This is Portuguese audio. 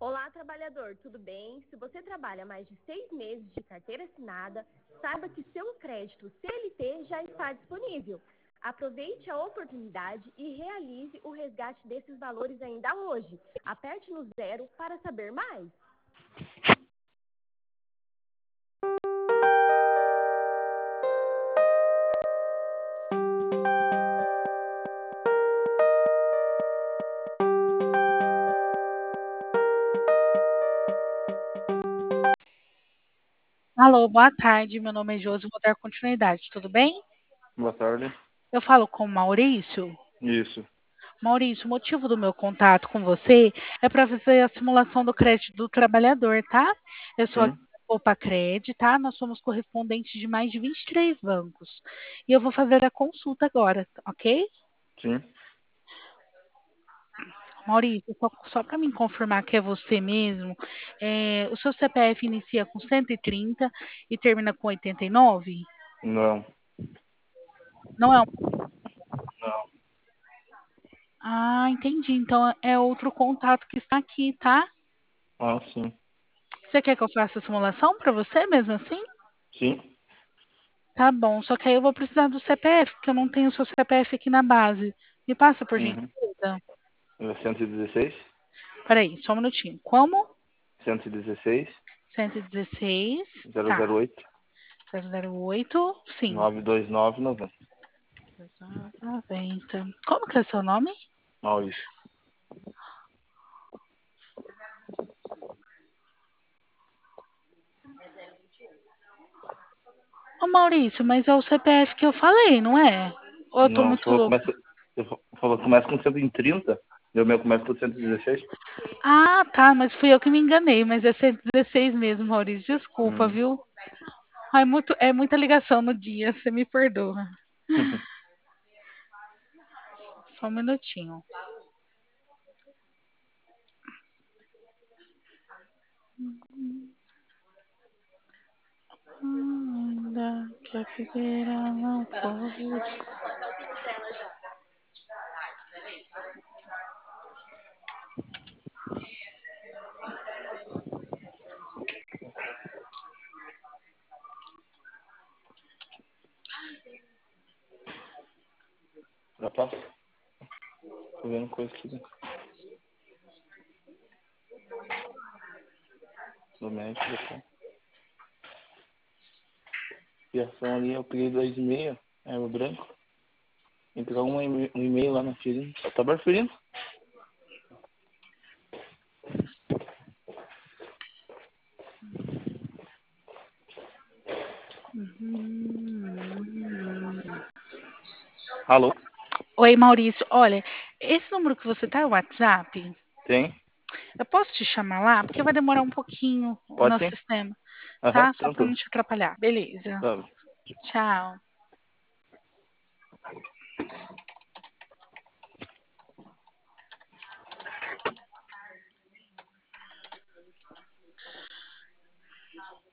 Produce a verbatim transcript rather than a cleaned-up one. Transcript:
Olá, trabalhador, tudo bem? Se você trabalha mais de seis meses de carteira assinada, saiba que seu crédito C L T já está disponível. Aproveite a oportunidade e realize o resgate desses valores ainda hoje. Aperte no zero para saber mais. Alô, boa tarde. Meu nome é Josi, vou dar continuidade, tudo bem? Boa tarde. Eu falo com o Maurício. Isso. Maurício, o motivo do meu contato com você é para fazer a simulação do crédito do trabalhador, tá? Eu sou aqui Sim. da Poupa Cred, tá? Nós somos correspondentes de mais de vinte e três bancos. E eu vou fazer a consulta agora, ok? Sim. Maurício, só, só para me confirmar que é você mesmo, é, o seu C P F inicia com cento e trinta e termina com oitenta e nove? Não. Não é? Não. Ah, entendi. Então é outro contato que está aqui, tá? Ah, sim. Você quer que eu faça a simulação para você mesmo assim? Sim. Tá bom, só que aí eu vou precisar do C P F, porque eu não tenho o seu C P F aqui na base. Me passa, por Uhum. gentileza. É cento e dezesseis. Peraí, só um minutinho. Como? cento e dezesseis. cento e dezesseis, zero tá. zero oito. zero zero oito, sim. nove dois nove noventa. noventa. Como que é seu nome? Maurício. Ô Maurício, mas é o C P F que eu falei, não é? Ou eu tô Não, você muito falou que louca? começa, você falou que começa com cento e trinta. E o meu começa com cento e dezesseis. Ah, tá, mas fui eu que me enganei, mas é cento e dezesseis mesmo, Maurício. Desculpa, Hum. viu? Ai, muito, é muita ligação no dia, você me perdoa. Só um minutinho. Ainda que a figueira não flores. Já passa? Tô vendo coisa aqui, né? Do médico. Depois. E a ação ali eu peguei dois e meio. É o branco. Tem que pegar um e- um e-mail lá na ferida. Tá perferindo? Alô? Oi, Maurício. Olha, esse número que você tá é o WhatsApp? Tem? Eu posso te chamar lá? Porque vai demorar um pouquinho o Pode nosso sim? sistema, Aham, tá? Só para não tranquilo. te atrapalhar. Beleza. Tá. Tchau.